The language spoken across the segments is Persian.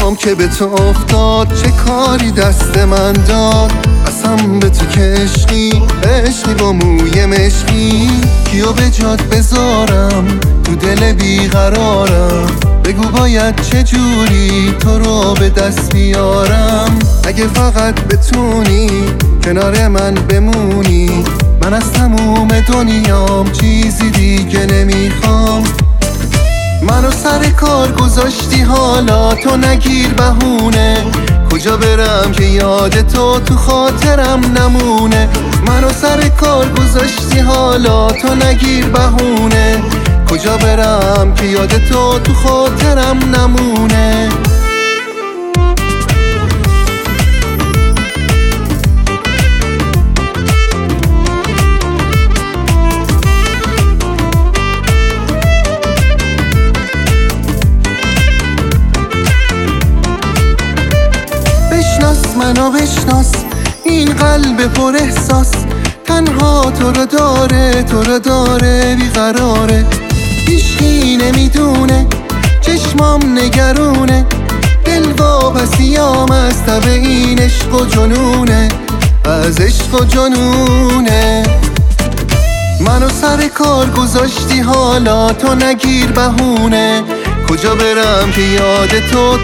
چشمام که به تو افتاد چه کاری دست من داد. قسم به تو که عشقی با موی مشکی، کیو به جات بذارم تو دل بیقرارم. بگو باید چجوری تو رو به دست بیارم. اگه فقط بتونی کنار من بمونی، من از تموم دنیام چیزی دیگه نمیخوام. منو سر کار گذاشتی حالا تو نگیر بهونه، کجا برم که یاد تو خاطرم نمونه. منو سر کار گذاشتی حالا تو نگیر بهونه، کجا برم که یاد تو خاطرم نمونه. منو بشناس، این قلب پر احساس تنها تو رو داره بیقراره. هیچکی نمیدونه چشمام نگرونه، دل واپسیام از تب این عشق و جنونه، از عشق و جنونه. منو سر کار گذاشتی حالا تو نگیر بهونه، کجا برم که یاد تو.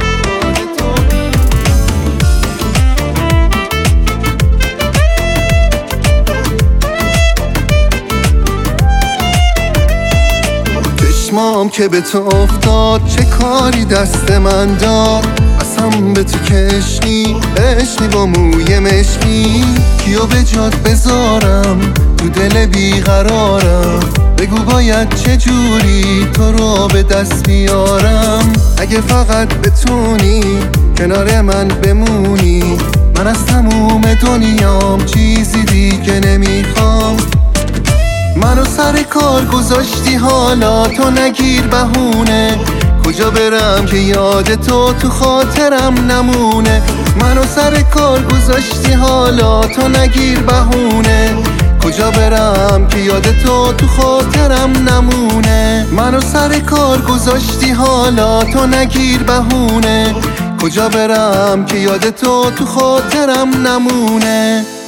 چشمام که به تو افتاد چه کاری دست من داد. قسم به تو که عشقی با موی مشکی، کیو به جات بذارم تو دل بیقرارم. بگو باید چجوری تو رو به دست بیارم. اگه فقط بتونی کنار من بمونی، من از تموم دنیام چیزی دیگه نمیخوام. منو سر کار گذاشتی حالا تو نگیر بهونه، کجا برم که یاد تو خاطرم نمونه. منو سر کار گذاشتی حالا تو نگیر بهونه، کجا برم که یاد تو خاطرم نمونه. منو سر کار گذاشتی حالا تو نگیر بهونه، کجا برم که یاد تو خاطرم نمونه.